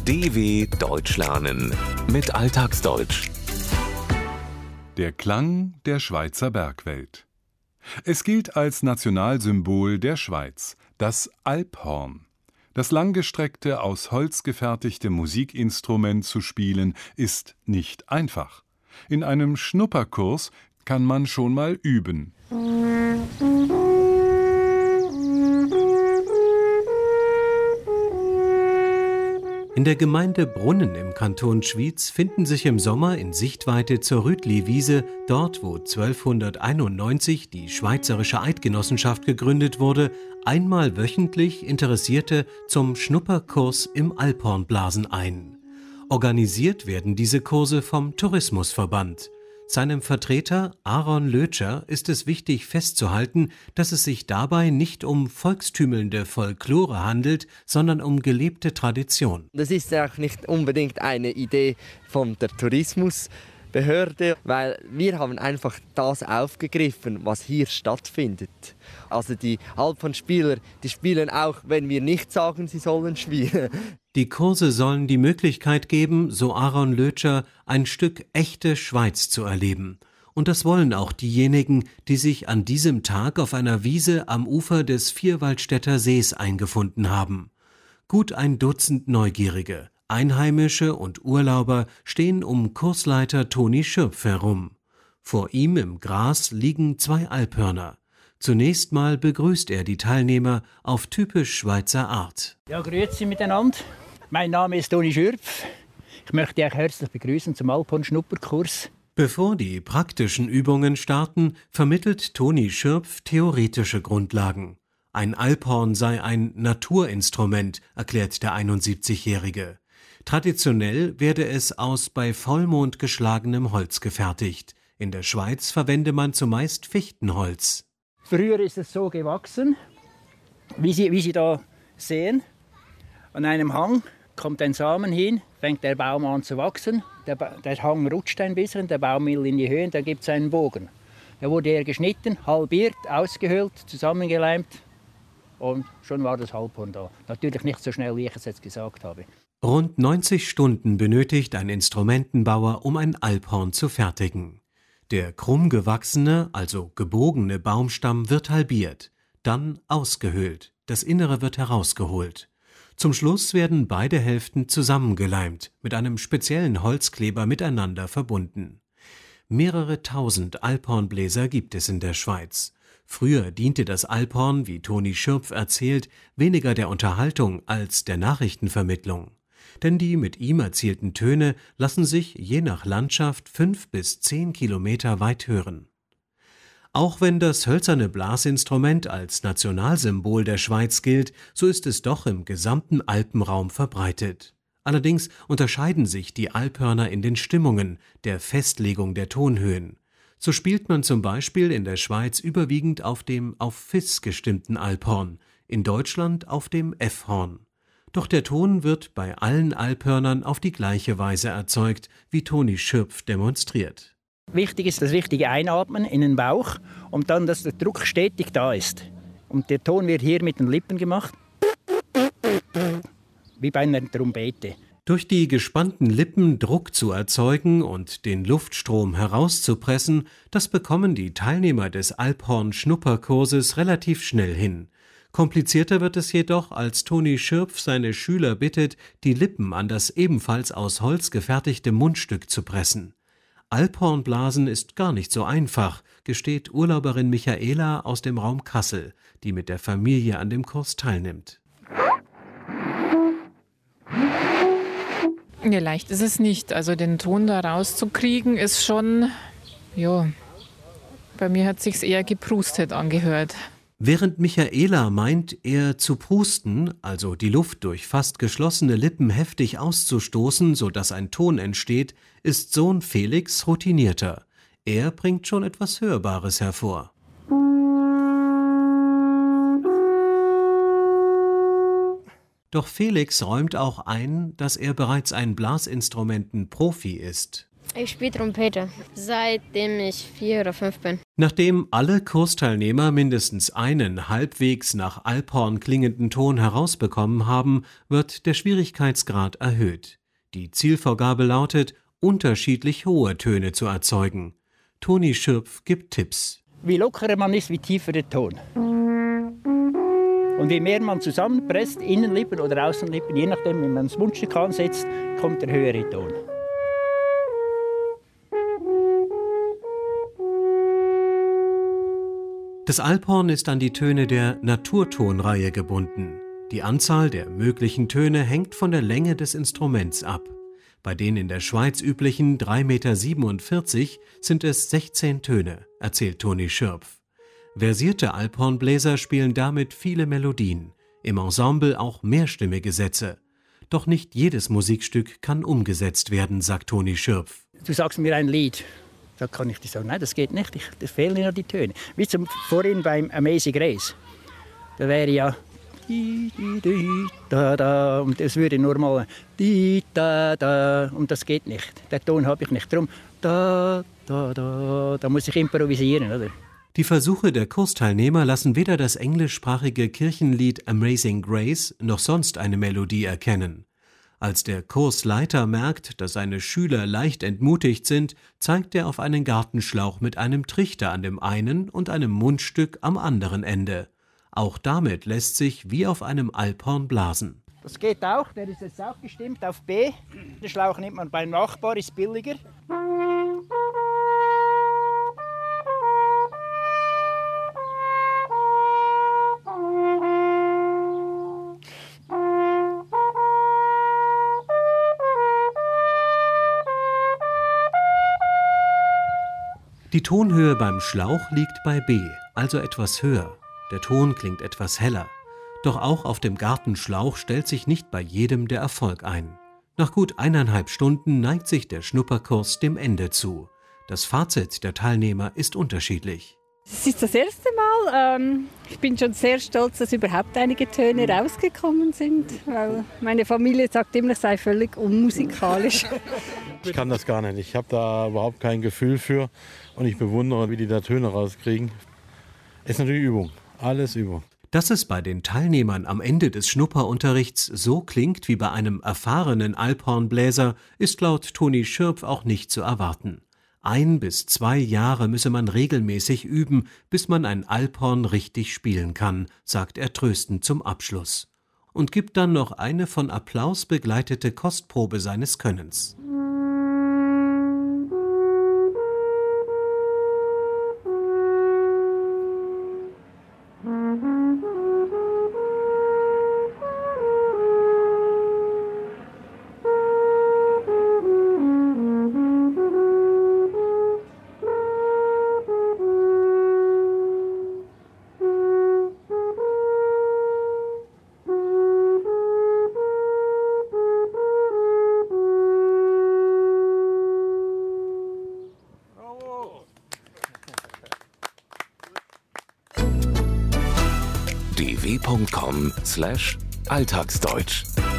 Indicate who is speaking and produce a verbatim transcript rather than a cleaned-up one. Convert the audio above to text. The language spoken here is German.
Speaker 1: D W Deutsch lernen mit Alltagsdeutsch.
Speaker 2: Der Klang der Schweizer Bergwelt. Es gilt als Nationalsymbol der Schweiz, das Alphorn. Das langgestreckte, aus Holz gefertigte Musikinstrument zu spielen, ist nicht einfach. In einem Schnupperkurs kann man schon mal üben.
Speaker 3: In der Gemeinde Brunnen im Kanton Schwyz finden sich im Sommer in Sichtweite zur Rütli-Wiese, dort wo zwölfhunderteinundneunzig die Schweizerische Eidgenossenschaft gegründet wurde, einmal wöchentlich Interessierte zum Schnupperkurs im Alphornblasen ein. Organisiert werden diese Kurse vom Tourismusverband. Seinem Vertreter Aaron Lötscher ist es wichtig festzuhalten, dass es sich dabei nicht um volkstümelnde Folklore handelt, sondern um gelebte Tradition.
Speaker 4: Das ist auch nicht unbedingt eine Idee von der Tourismusbehörde, weil wir haben einfach das aufgegriffen, was hier stattfindet. Also die Alphornspieler, die spielen auch, wenn wir nicht sagen, sie sollen spielen.
Speaker 3: Die Kurse sollen die Möglichkeit geben, so Aaron Lötscher, ein Stück echte Schweiz zu erleben. Und das wollen auch diejenigen, die sich an diesem Tag auf einer Wiese am Ufer des Vierwaldstätter Sees eingefunden haben. Gut ein Dutzend Neugierige, Einheimische und Urlauber stehen um Kursleiter Toni Schürpf herum. Vor ihm im Gras liegen zwei Alphörner. Zunächst mal begrüßt er die Teilnehmer auf typisch Schweizer Art.
Speaker 5: Ja, grüezi miteinander. Mein Name ist Toni Schürpf. Ich möchte euch herzlich begrüßen zum Alphorn-Schnupperkurs.
Speaker 3: Bevor die praktischen Übungen starten, vermittelt Toni Schürpf theoretische Grundlagen. Ein Alphorn sei ein Naturinstrument, erklärt der einundsiebzigjährige. Traditionell werde es aus bei Vollmond geschlagenem Holz gefertigt. In der Schweiz verwende man zumeist Fichtenholz.
Speaker 5: Früher ist es so gewachsen, wie Sie, wie Sie da sehen. An einem Hang kommt ein Samen hin, fängt der Baum an zu wachsen. Der, der Hang rutscht ein bisschen, der Baum will in die Höhe und da gibt es einen Bogen. Da wurde er geschnitten, halbiert, ausgehöhlt, zusammengeleimt und schon war das Alphorn da. Natürlich nicht so schnell, wie ich es jetzt gesagt habe.
Speaker 3: Rund neunzig Stunden benötigt ein Instrumentenbauer, um ein Alphorn zu fertigen. Der krumm gewachsene, also gebogene Baumstamm wird halbiert, dann ausgehöhlt, das Innere wird herausgeholt. Zum Schluss werden beide Hälften zusammengeleimt, mit einem speziellen Holzkleber miteinander verbunden. Mehrere tausend Alphornbläser gibt es in der Schweiz. Früher diente das Alphorn, wie Toni Schürpf erzählt, weniger der Unterhaltung als der Nachrichtenvermittlung. Denn die mit ihm erzielten Töne lassen sich je nach Landschaft fünf bis zehn Kilometer weit hören. Auch wenn das hölzerne Blasinstrument als Nationalsymbol der Schweiz gilt, so ist es doch im gesamten Alpenraum verbreitet. Allerdings unterscheiden sich die Alphörner in den Stimmungen, der Festlegung der Tonhöhen. So spielt man zum Beispiel in der Schweiz überwiegend auf dem auf Fis gestimmten Alphorn, in Deutschland auf dem F-Horn. Doch der Ton wird bei allen Alphörnern auf die gleiche Weise erzeugt, wie Toni Schürpf demonstriert.
Speaker 5: Wichtig ist das richtige Einatmen in den Bauch und dann, dass der Druck stetig da ist. Und der Ton wird hier mit den Lippen gemacht, wie bei einer Trompete.
Speaker 3: Durch die gespannten Lippen Druck zu erzeugen und den Luftstrom herauszupressen, das bekommen die Teilnehmer des Alphorn-Schnupperkurses relativ schnell hin. Komplizierter wird es jedoch, als Toni Schürpf seine Schüler bittet, die Lippen an das ebenfalls aus Holz gefertigte Mundstück zu pressen. Alphornblasen ist gar nicht so einfach, gesteht Urlauberin Michaela aus dem Raum Kassel, die mit der Familie an dem Kurs teilnimmt.
Speaker 6: Ja, leicht ist es nicht. Also den Ton da rauszukriegen ist schon, ja, bei mir hat es sich eher geprustet angehört.
Speaker 3: Während Michaela meint, eher zu prusten, also die Luft durch fast geschlossene Lippen heftig auszustoßen, sodass ein Ton entsteht, ist Sohn Felix routinierter. Er bringt schon etwas Hörbares hervor. Doch Felix räumt auch ein, dass er bereits ein Blasinstrumenten-Profi ist.
Speaker 7: Ich spiele Trompete, seitdem ich vier oder fünf bin.
Speaker 3: Nachdem alle Kursteilnehmer mindestens einen halbwegs nach Alphorn klingenden Ton herausbekommen haben, wird der Schwierigkeitsgrad erhöht. Die Zielvorgabe lautet, unterschiedlich hohe Töne zu erzeugen. Toni Schürpf gibt Tipps.
Speaker 5: Wie lockerer man ist, wie tiefer der Ton. Und je mehr man zusammenpresst, Innenlippen oder Außenlippen, je nachdem, wie man das Mundstück ansetzt, kommt der höhere Ton.
Speaker 3: Das Alphorn ist an die Töne der Naturtonreihe gebunden. Die Anzahl der möglichen Töne hängt von der Länge des Instruments ab. Bei den in der Schweiz üblichen drei Komma siebenundvierzig Meter sind es sechzehn Töne, erzählt Toni Schürpf. Versierte Alphornbläser spielen damit viele Melodien, im Ensemble auch mehrstimmige Sätze. Doch nicht jedes Musikstück kann umgesetzt werden, sagt Toni Schürpf.
Speaker 5: Du sagst mir ein Lied. Da kann ich dir sagen, nein, das geht nicht, ich, da fehlen ja die Töne. Wie zum vorhin beim Amazing Grace. Da wäre ja di, di, di, da, da, und es würde nur mal di, da, da, und das geht nicht. Den Ton habe ich nicht. Darum da, da, da, da muss ich improvisieren, oder?
Speaker 3: Die Versuche der Kursteilnehmer lassen weder das englischsprachige Kirchenlied Amazing Grace noch sonst eine Melodie erkennen. Als der Kursleiter merkt, dass seine Schüler leicht entmutigt sind, zeigt er auf einen Gartenschlauch mit einem Trichter an dem einen und einem Mundstück am anderen Ende. Auch damit lässt sich wie auf einem Alphorn blasen.
Speaker 5: Das geht auch, der ist jetzt auch gestimmt auf B. Den Schlauch nimmt man beim Nachbar, ist billiger.
Speaker 3: Die Tonhöhe beim Schlauch liegt bei B, also etwas höher. Der Ton klingt etwas heller. Doch auch auf dem Gartenschlauch stellt sich nicht bei jedem der Erfolg ein. Nach gut eineinhalb Stunden neigt sich der Schnupperkurs dem Ende zu. Das Fazit der Teilnehmer ist unterschiedlich.
Speaker 7: Es ist das erste Mal. Ähm, ich bin schon sehr stolz, dass überhaupt einige Töne rausgekommen sind. Weil meine Familie sagt immer, ich sei völlig unmusikalisch.
Speaker 8: Ich kann das gar nicht. Ich habe da überhaupt kein Gefühl für. Und ich bewundere, wie die da Töne rauskriegen. Ist natürlich Übung. Alles Übung.
Speaker 3: Dass es bei den Teilnehmern am Ende des Schnupperunterrichts so klingt wie bei einem erfahrenen Alphornbläser, ist laut Toni Schürpf auch nicht zu erwarten. Ein bis zwei Jahre müsse man regelmäßig üben, bis man ein Alphorn richtig spielen kann, sagt er tröstend zum Abschluss. Und gibt dann noch eine von Applaus begleitete Kostprobe seines Könnens.
Speaker 1: d w punkt com slash alltagsdeutsch